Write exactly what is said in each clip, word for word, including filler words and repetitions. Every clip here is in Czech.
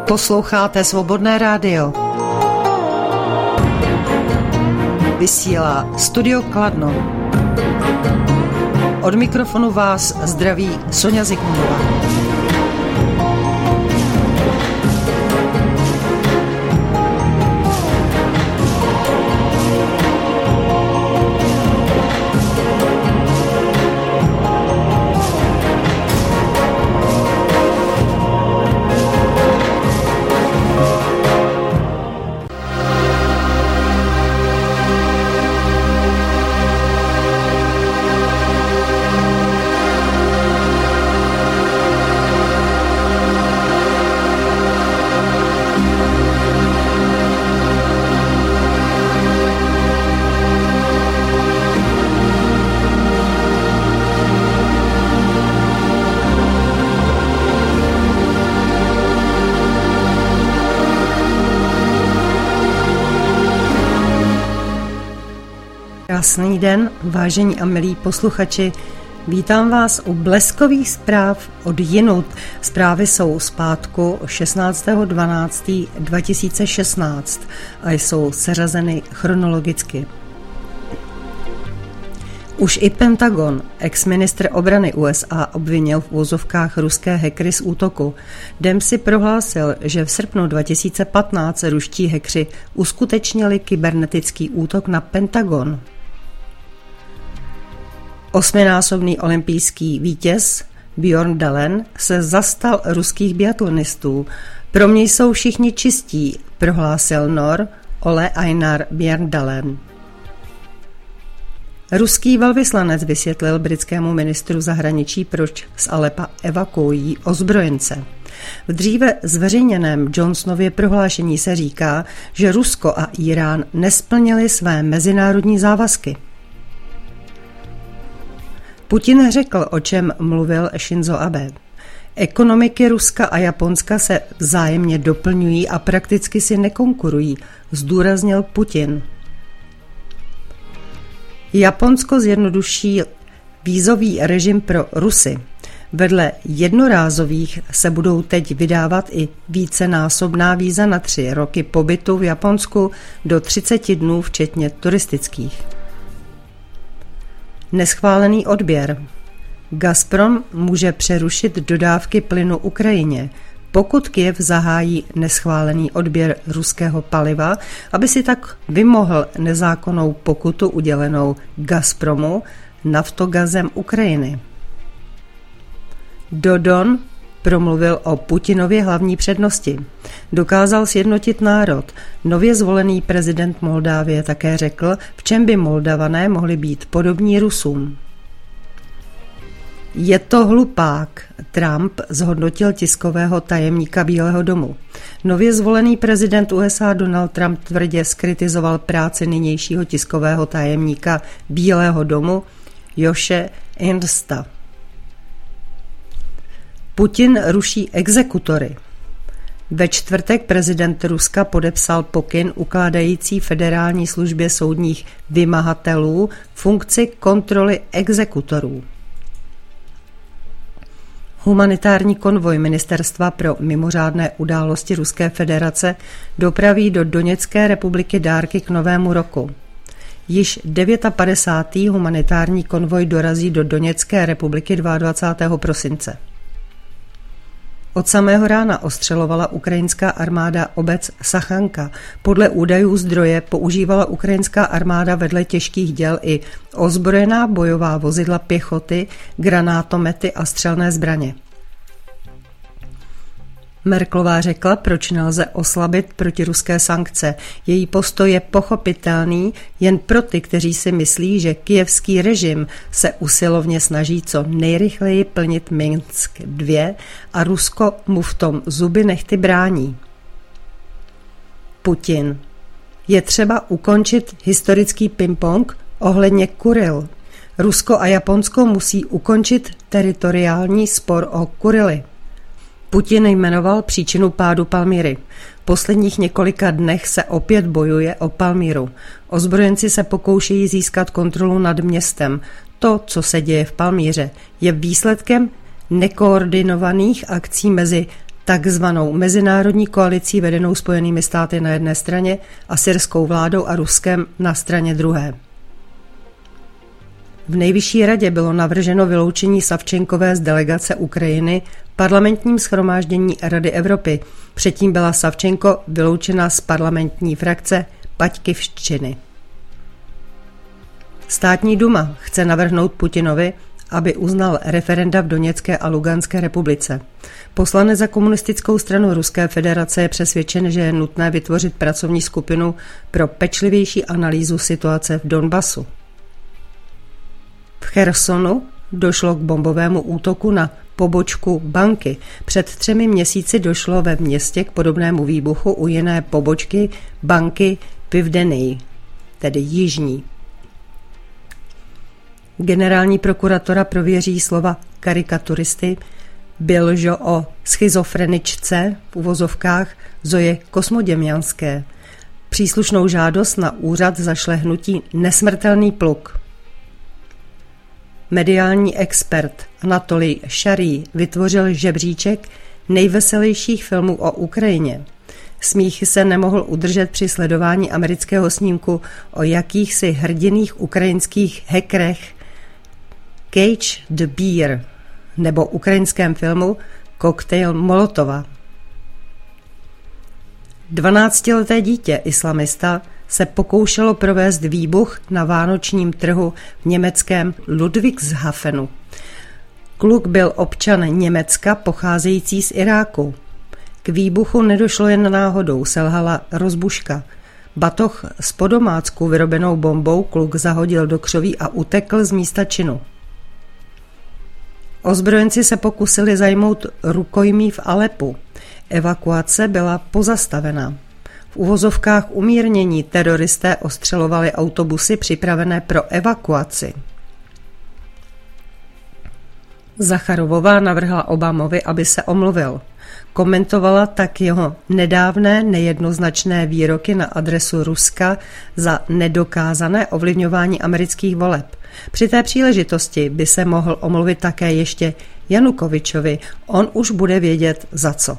Posloucháte Svobodné rádio. Vysílá Studio Kladno. Od mikrofonu vás zdraví Sonja Zikmundová. Krásný den, vážení a milí posluchači. Vítám vás u bleskových zpráv od jinut. Zprávy jsou z pátku šestnáctého dvanáctého dva tisíce šestnáct a jsou seřazeny chronologicky. Už i Pentagon, ex-ministr obrany U S A, obvinil v úzovkách ruské hackery z útoku. Dempsey prohlásil, že v srpnu dva tisíce patnáct ruští hackři uskutečnili kybernetický útok na Pentagon. Osminásobný olympijský vítěz Björn Dahlén se zastal ruských biatlonistů. Pro mě jsou všichni čistí, prohlásil Nor Ole Einar Björn Dahlén. Ruský velvyslanec vysvětlil britskému ministru zahraničí, proč z Alepa evakuují ozbrojence. V dříve zveřejněném Johnsonově prohlášení se říká, že Rusko a Irán nesplnili své mezinárodní závazky. Putin řekl, o čem mluvil Shinzo Abe. Ekonomiky Ruska a Japonska se vzájemně doplňují a prakticky si nekonkurují, zdůraznil Putin. Japonsko zjednoduší vízový režim pro Rusy. Vedle jednorázových se budou teď vydávat i vícenásobná víza na tři roky pobytu v Japonsku do třiceti dnů, včetně turistických. Neschválený odběr. Gazprom může přerušit dodávky plynu Ukrajině, pokud Kyjev zahájí neschválený odběr ruského paliva, aby si tak vymohl nezákonnou pokutu udělenou Gazpromu Naftogazem Ukrajiny. Dodon promluvil o Putinově hlavní přednosti. Dokázal sjednotit národ. Nově zvolený prezident Moldávie také řekl, v čem by Moldavané mohli být podobní Rusům. Je to hlupák, Trump zhodnotil tiskového tajemníka Bílého domu. Nově zvolený prezident U S A Donald Trump tvrdě zkritizoval práci nynějšího tiskového tajemníka Bílého domu Joše Ernsta. Putin ruší exekutory. Ve čtvrtek prezident Ruska podepsal pokyn ukládající federální službě soudních vymahatelů funkci kontroly exekutorů. Humanitární konvoj Ministerstva pro mimořádné události Ruské federace dopraví do Doněcké republiky dárky k novému roku. Již padesátý devátý humanitární konvoj dorazí do Doněcké republiky dvacátého druhého prosince. Od samého rána ostřelovala ukrajinská armáda obec Sachanka. Podle údajů zdroje používala ukrajinská armáda vedle těžkých děl i ozbrojená bojová vozidla pěchoty, granátomety a střelné zbraně. Merkelová řekla, proč nelze oslabit protiruské sankce. Její postoj je pochopitelný jen pro ty, kteří si myslí, že kyjevský režim se usilovně snaží co nejrychleji plnit Minsk dva a Rusko mu v tom zuby nehty brání. Putin. Je třeba ukončit historický ping-pong ohledně Kuril. Rusko a Japonsko musí ukončit teritoriální spor o Kurily. Putin jmenoval příčinu pádu Palmyry. V posledních několika dnech se opět bojuje o Palmyru. Ozbrojenci se pokoušejí získat kontrolu nad městem. To, co se děje v Palmyře, je výsledkem nekoordinovaných akcí mezi takzvanou mezinárodní koalicí vedenou Spojenými státy na jedné straně a syrskou vládou a Ruskem na straně druhé. V Nejvyšší radě bylo navrženo vyloučení Savčenkové z delegace Ukrajiny v parlamentním shromáždění Rady Evropy. Předtím byla Savčenko vyloučena z parlamentní frakce Baťkivštiny. Státní duma chce navrhnout Putinovi, aby uznal referenda v Doněcké a Luganské republice. Poslanec za komunistickou stranu Ruské federace je přesvědčen, že je nutné vytvořit pracovní skupinu pro pečlivější analýzu situace v Donbasu. V Chersonu došlo k bombovému útoku na pobočku banky. Před třemi měsíci došlo ve městě k podobnému výbuchu u jiné pobočky banky Pivdenii, tedy jižní. Generální prokuratora prověří slova karikaturisty Bilžo o schizofreničce v uvozovkách Zoje Kosmoděmjanské. Příslušnou žádost na úřad zašle hnutí Nesmrtelný pluk. Mediální expert Anatolij Šarý vytvořil žebříček nejveselějších filmů o Ukrajině. Smích se nemohl udržet při sledování amerického snímku o jakýchsi hrdinných ukrajinských hackerech Cage the Beer nebo ukrajinském filmu Koktejl Molotova. dvanáctileté dítě islamista se pokoušelo provést výbuch na vánočním trhu v německém Ludwigshafenu. Kluk byl občan Německa pocházející z Iráku. K výbuchu nedošlo jen náhodou, selhala rozbuška. Batoh s po domácku vyrobenou bombou kluk zahodil do křoví a utekl z místa činu. Ozbrojenci se pokusili zajmout rukojmí v Alepu. Evakuace byla pozastavena. V uvozovkách umírnění teroristé ostřelovali autobusy připravené pro evakuaci. Zacharovová navrhla Obamovi, aby se omluvil. Komentovala tak jeho nedávné nejednoznačné výroky na adresu Ruska za nedokázané ovlivňování amerických voleb. Při té příležitosti by se mohl omluvit také ještě Janukovičovi, on už bude vědět za co.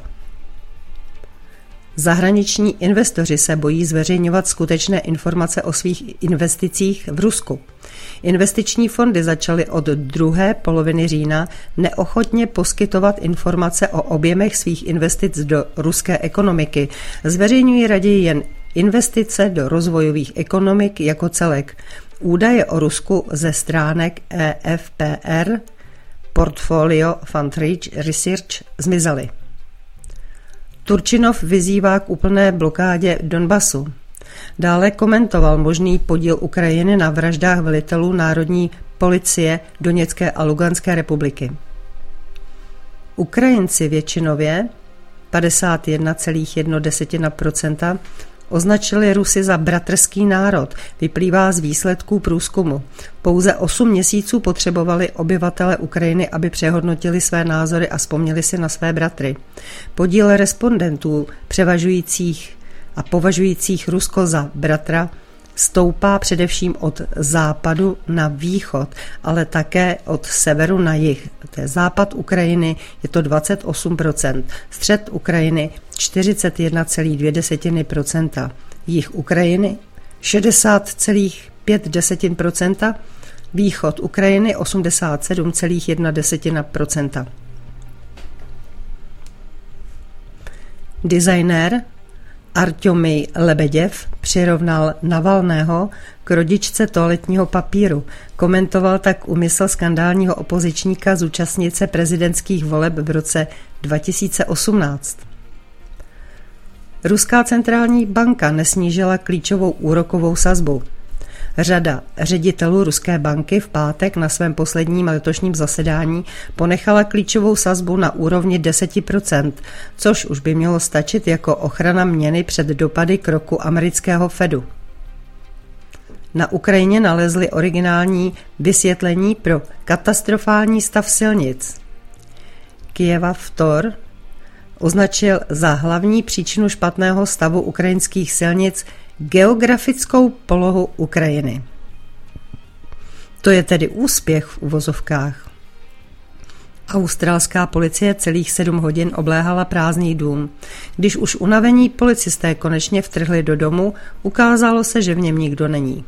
Zahraniční investoři se bojí zveřejňovat skutečné informace o svých investicích v Rusku. Investiční fondy začaly od druhé poloviny října neochotně poskytovat informace o objemech svých investic do ruské ekonomiky. Zveřejňují raději jen investice do rozvojových ekonomik jako celek. Údaje o Rusku ze stránek E F P R, Portfolio Fund Research, zmizely. Turčinov vyzývá k úplné blokádě Donbasu. Dále komentoval možný podíl Ukrajiny na vraždách velitelů národní policie Doněcké a Luganské republiky. Ukrajinci většinově, padesát jedna celá jedna procenta, označili Rusy za bratrský národ, vyplývá z výsledků průzkumu. Pouze osm měsíců potřebovali obyvatele Ukrajiny, aby přehodnotili své názory a vzpomněli si na své bratry. Podíl respondentů převažujících a považujících Rusko za bratra stoupá především od západu na východ, ale také od severu na jih. To je západ Ukrajiny, je to dvacet osm procent, střed Ukrajiny čtyřicet jedna celá dvě procenta, jih Ukrajiny šedesát celá pět procenta, východ Ukrajiny osmdesát sedm celá jedna procenta. Designér Arťomij Lebeděv přirovnal Navalného k rodičce toaletního papíru. Komentoval tak úmysl skandálního opozičníka zúčastnit se prezidentských voleb v roce dva tisíce osmnáct. Ruská centrální banka nesnížila klíčovou úrokovou sazbu. Řada ředitelů Ruské banky v pátek na svém posledním letošním zasedání ponechala klíčovou sazbu na úrovni deset procent, což už by mělo stačit jako ochrana měny před dopady kroku amerického Fedu. Na Ukrajině nalezli originální vysvětlení pro katastrofální stav silnic. Kyjeva-Vtor označil za hlavní příčinu špatného stavu ukrajinských silnic geografickou polohu Ukrajiny. To je tedy úspěch v uvozovkách. Australská policie celých sedm hodin obléhala prázdný dům. Když už unavení policisté konečně vtrhli do domu, ukázalo se, že v něm nikdo není.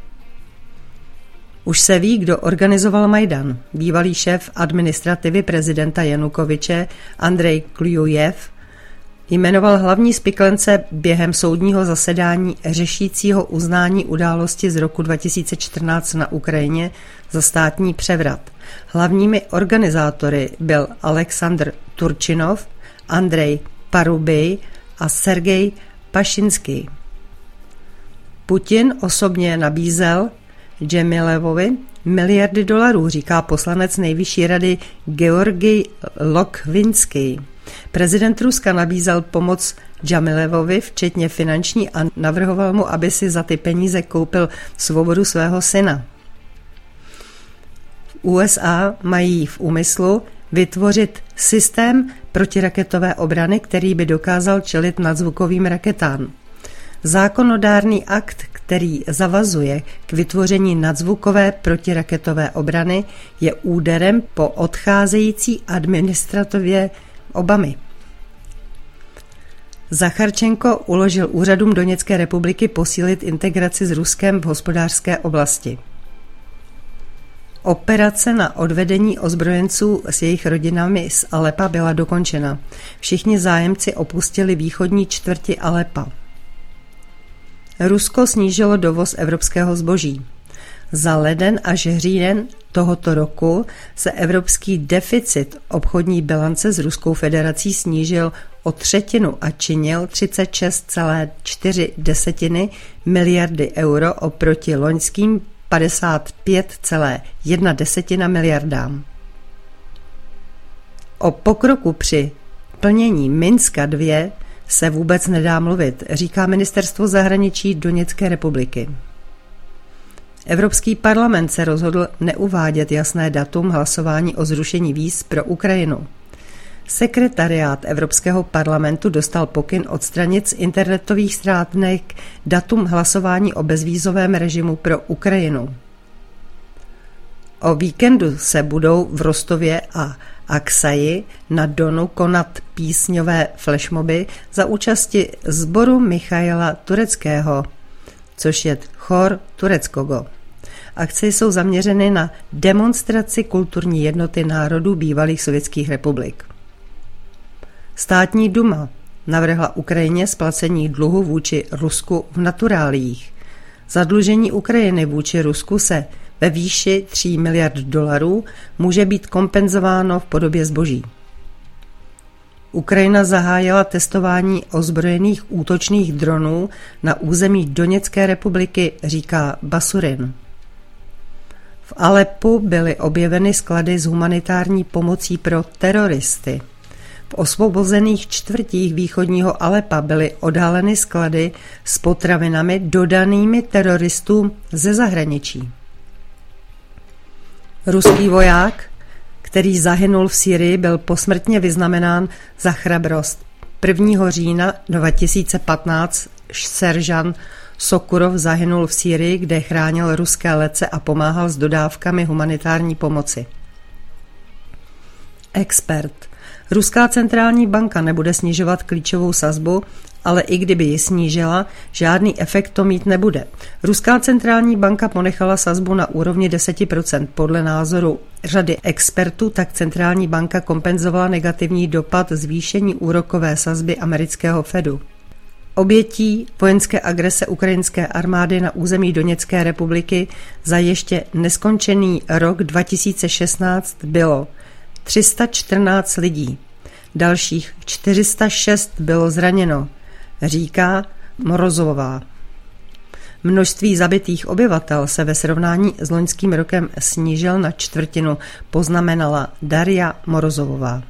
Už se ví, kdo organizoval Majdan. Bývalý šéf administrativy prezidenta Janukovyče Andrej Klujev jmenoval hlavní spiklence během soudního zasedání řešícího uznání události z roku dva tisíce čtrnáct na Ukrajině za státní převrat. Hlavními organizátory byl Aleksandr Turčinov, Andrej Parubij a Sergej Pašinský. Putin osobně nabízel Džemilevovi miliardy dolarů, říká poslanec nejvyšší rady Georgij Lokvinský. Prezident Ruska nabízel pomoc Džemilevovi, včetně finanční, a navrhoval mu, aby si za ty peníze koupil svobodu svého syna. V U S A mají v úmyslu vytvořit systém protiraketové obrany, který by dokázal čelit nadzvukovým raketám. Zákonodárný akt, který zavazuje k vytvoření nadzvukové protiraketové obrany, je úderem po odcházející administrativě Obamy. Zacharčenko uložil úřadům Doněcké republiky posílit integraci s Ruskem v hospodářské oblasti. Operace na odvedení ozbrojenců s jejich rodinami z Alepa byla dokončena. Všichni zájemci opustili východní čtvrti Alepa. Rusko snížilo dovoz evropského zboží. Za leden až říjen tohoto roku se evropský deficit obchodní bilance s Ruskou federací snížil o třetinu a činil třicet šest celá čtyři miliardy euro oproti loňským padesát pět celá jedna miliardám. O pokroku při plnění Minska dva se vůbec nedá mluvit, říká ministerstvo zahraničí Doněcké republiky. Evropský parlament se rozhodl neuvádět jasné datum hlasování o zrušení víz pro Ukrajinu. Sekretariát Evropského parlamentu dostal pokyn odstranit z internetových stránek datum hlasování o bezvízovém režimu pro Ukrajinu. O víkendu se budou v Rostově a Aksaji na Donu konat písňové flashmoby za účasti sboru Michaila Tureckého, což je chor Tureckogo. Akce jsou zaměřeny na demonstraci kulturní jednoty národů bývalých sovětských republik. Státní duma navrhla Ukrajině splacení dluhu vůči Rusku v naturáliích. Zadlužení Ukrajiny vůči Rusku se ve výši tří miliard dolarů může být kompenzováno v podobě zboží. Ukrajina zahájila testování ozbrojených útočných dronů na území Doněcké republiky, říká Basurin. V Alepu byly objeveny sklady s humanitární pomocí pro teroristy. V osvobozených čtvrtích východního Alepa byly odhaleny sklady s potravinami dodanými teroristům ze zahraničí. Ruský voják, který zahynul v Sýrii, byl posmrtně vyznamenán za chrabrost. prvního října dva tisíce patnáct seržant Sokurov zahynul v Sýrii, kde chránil ruské letce a pomáhal s dodávkami humanitární pomoci. Expert. Ruská centrální banka nebude snižovat klíčovou sazbu, ale i kdyby ji snížila, žádný efekt to mít nebude. Ruská centrální banka ponechala sazbu na úrovni deset procent. Podle názoru řady expertů tak centrální banka kompenzovala negativní dopad zvýšení úrokové sazby amerického Fedu. Obětí vojenské agrese ukrajinské armády na území Doněcké republiky za ještě neskončený rok dva tisíce šestnáct bylo tři sta čtrnáct lidí. Dalších čtyři sta šest bylo zraněno, říká Morozová. Množství zabitých obyvatel se ve srovnání s loňským rokem snížil na čtvrtinu, poznamenala Daria Morozovová.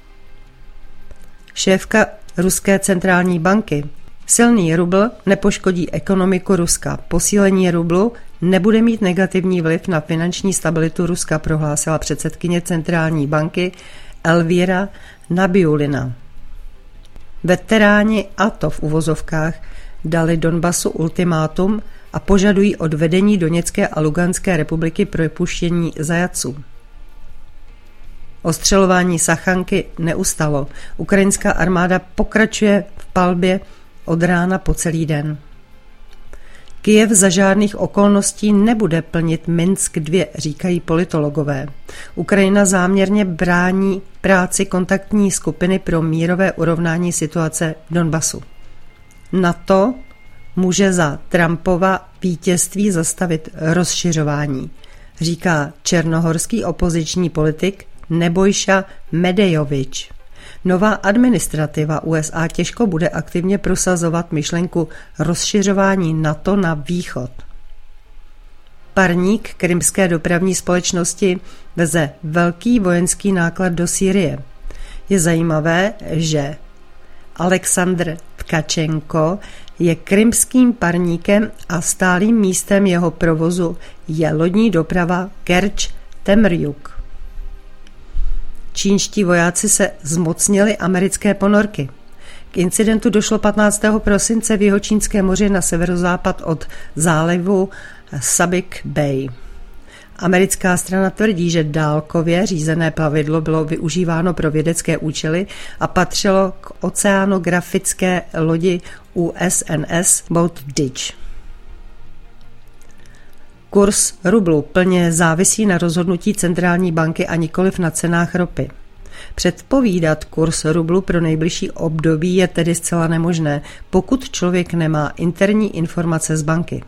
Šéfka Ruské centrální banky. Silný rubl nepoškodí ekonomiku Ruska. Posílení rublu nebude mít negativní vliv na finanční stabilitu Ruska, prohlásila předsedkyně centrální banky Elvíra Nabiulina. Veteráni A T O v uvozovkách dali Donbasu ultimátum a požadují od vedení Doněcké a Luganské republiky propuštění zajatců. Ostřelování Sachanky neustalo. Ukrajinská armáda pokračuje v palbě od rána po celý den. Kyjev za žádných okolností nebude plnit Minsk dva, říkají politologové. Ukrajina záměrně brání práci kontaktní skupiny pro mírové urovnání situace v Donbasu. NATO může za Trumpova vítězství zastavit rozšiřování, říká černohorský opoziční politik Nebojša Medejovič. Nová administrativa U S A těžko bude aktivně prosazovat myšlenku rozšiřování NATO na východ. Parník krymské dopravní společnosti veze velký vojenský náklad do Sýrie. Je zajímavé, že Alexandr Tkačenko je krymským parníkem a stálým místem jeho provozu je lodní doprava Kerč Temrjuk. Čínští vojáci se zmocnili americké ponorky. K incidentu došlo patnáctého prosince v Jihočínském moři na severozápad od zálivu Subic Bay. Americká strana tvrdí, že dálkově řízené plavidlo bylo využíváno pro vědecké účely a patřilo k oceanografické lodi U S N S Boat Ditch. Kurz rublu plně závisí na rozhodnutí centrální banky a nikoliv na cenách ropy. Předpovídat kurz rublu pro nejbližší období je tedy zcela nemožné, pokud člověk nemá interní informace z banky.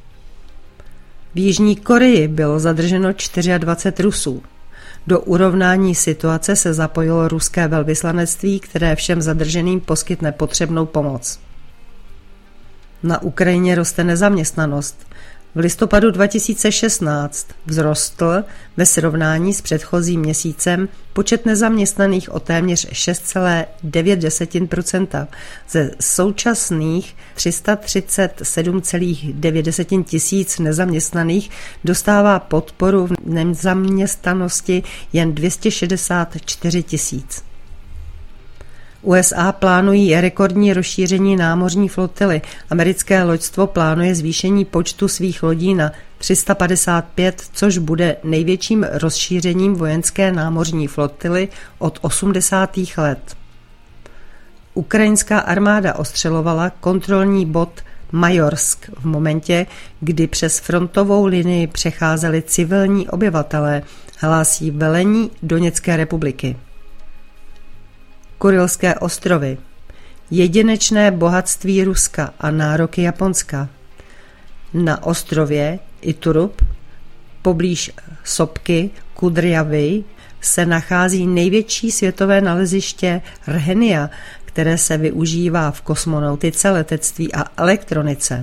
V Jižní Koreji bylo zadrženo dvacet čtyři Rusů. Do urovnání situace se zapojilo ruské velvyslanectví, které všem zadrženým poskytne potřebnou pomoc. Na Ukrajině roste nezaměstnanost. V listopadu dva tisíce šestnáct vzrostl ve srovnání s předchozím měsícem počet nezaměstnaných o téměř šest celá devět procenta. Ze současných tři sta třicet sedm celá devět tisíc nezaměstnaných dostává podporu v nezaměstnanosti jen dvě stě šedesát čtyři tisíc. U S A plánují rekordní rozšíření námořní flotily. Americké loďstvo plánuje zvýšení počtu svých lodí na tři sta padesát pět, což bude největším rozšířením vojenské námořní flotily od osmdesátých let. Ukrajinská armáda ostřelovala kontrolní bod Majorsk v momentě, kdy přes frontovou linii přecházeli civilní obyvatelé, hlásí velení Doněcké republiky. Kurilské ostrovy. Jedinečné bohatství Ruska a nároky Japonska. Na ostrově Iturup, poblíž sopky Kudryavy, se nachází největší světové naleziště rhenia, které se využívá v kosmonautice, letectví a elektronice.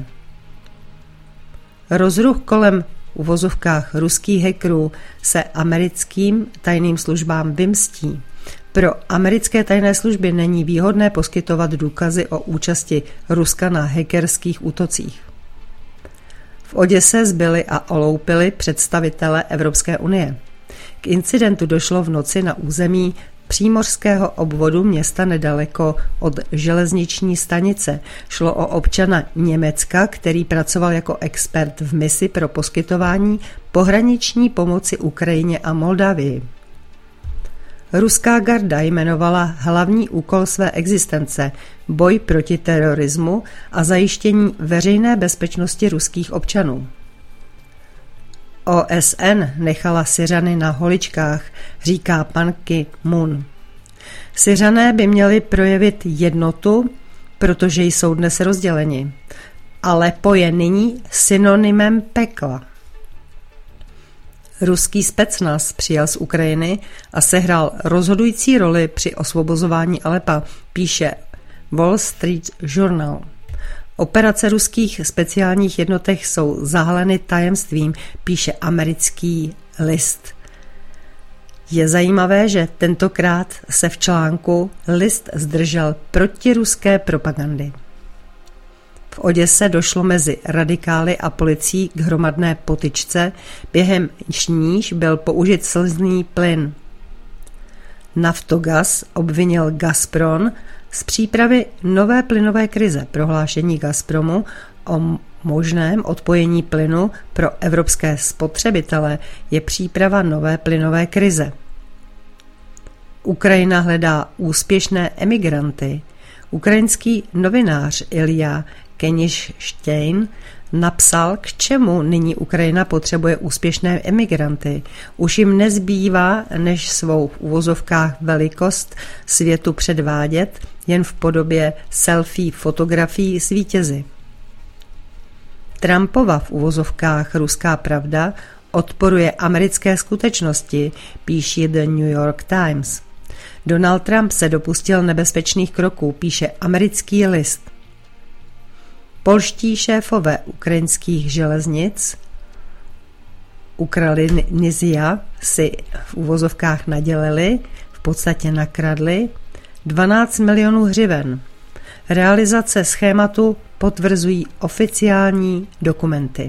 Rozruch kolem v uvozovkách ruských hackerů se americkým tajným službám vymstí. Pro americké tajné služby není výhodné poskytovat důkazy o účasti Ruska na hackerských útocích. V Oděse zbyli a oloupili představitele Evropské unie. K incidentu došlo v noci na území přímořského obvodu města nedaleko od železniční stanice. Šlo o občana Německa, který pracoval jako expert v misi pro poskytování pohraniční pomoci Ukrajině a Moldavii. Ruská garda jmenovala hlavní úkol své existence boj proti terorismu a zajištění veřejné bezpečnosti ruských občanů. O S N nechala Syřany na holičkách, říká pan Ki-moon. Syřané by měli projevit jednotu, protože jsou dnes rozděleni. Aleppo je nyní synonymem pekla. Ruský specnaz přijel z Ukrajiny a sehrál rozhodující roli při osvobozování Aleppa, píše Wall Street Journal. Operace ruských speciálních jednotek jsou zahaleny tajemstvím, píše americký list. Je zajímavé, že tentokrát se v článku list zdržel protiruské propagandy. V Oděse došlo mezi radikály a policií k hromadné potyčce, během níž byl použit slzný plyn. Naftogaz obvinil Gazprom z přípravy nové plynové krize. Prohlášení Gazpromu o možném odpojení plynu pro evropské spotřebitele je příprava nové plynové krize. Ukrajina hledá úspěšné emigranty. Ukrajinský novinář Ilja Keništějn napsal, k čemu nyní Ukrajina potřebuje úspěšné emigranty. Už jim nezbývá, než svou v uvozovkách velikost světu předvádět, jen v podobě selfie fotografií s vítězi. Trumpova v uvozovkách ruská pravda odporuje americké skutečnosti, píší The New York Times. Donald Trump se dopustil nebezpečných kroků, píše americký list. Polští šéfové ukrajinských železnic Ukranizia si v uvozovkách nadělili, v podstatě nakradli, dvanáct milionů hřiven. Realizace schématu potvrzují oficiální dokumenty.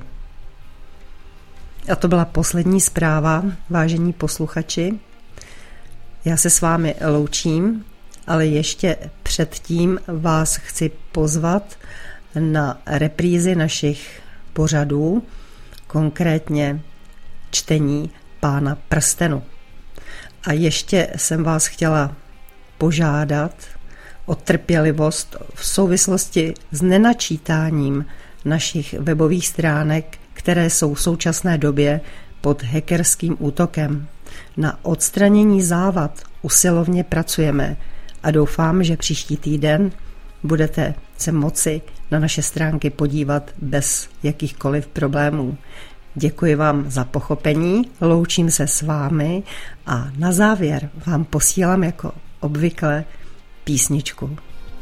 A to byla poslední zpráva, vážení posluchači. Já se s vámi loučím, ale ještě předtím vás chci pozvat na reprízy našich pořadů, konkrétně čtení Pána prstenu. A ještě jsem vás chtěla požádat o trpělivost v souvislosti s nenačítáním našich webových stránek, které jsou v současné době pod hackerským útokem. Na odstranění závad usilovně pracujeme a doufám, že příští týden budete se moci na naše stránky podívat bez jakýchkoliv problémů. Děkuji vám za pochopení, loučím se s vámi a na závěr vám posílám jako obvykle písničku.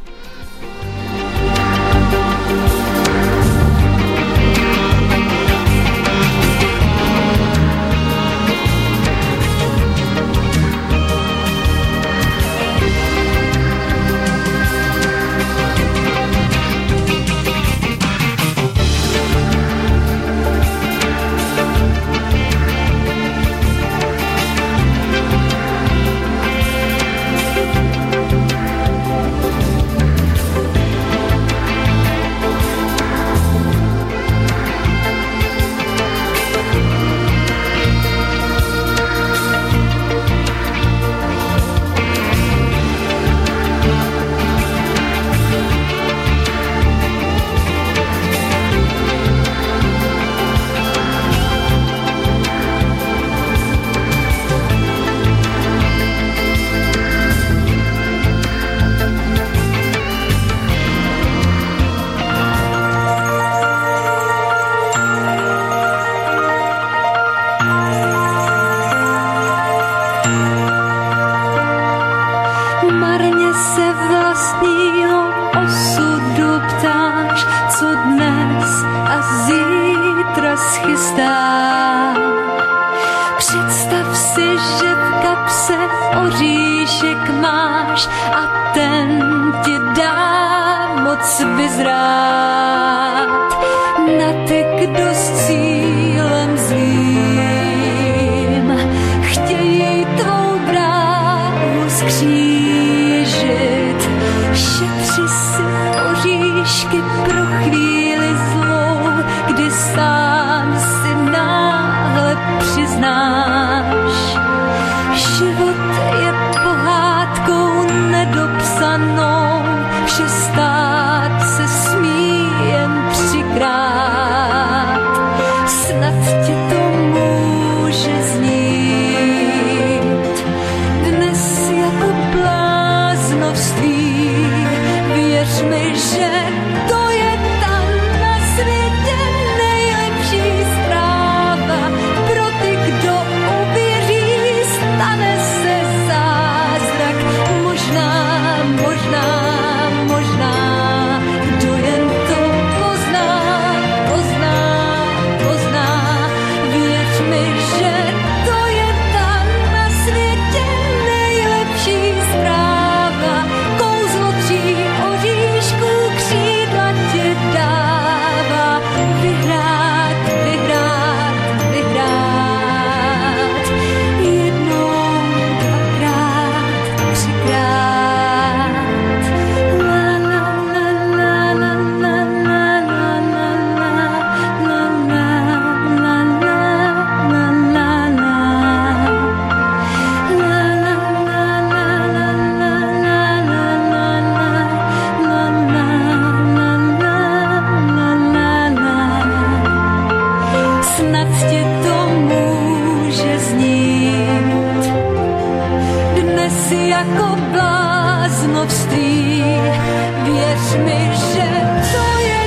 Představ si, že v kapse oříšek máš a ten ti dá moc vyzrát. Na ty, kdo s cílem zlým chtějí tvou dráhu skřížit. Šetři si oříšky pro chvíli zlou, kdy sám si náhle přiznáš. Život je pohádkou nedopsanou, vše stát se smí jen třikrát. jako bláznovství. Věř mi, že to je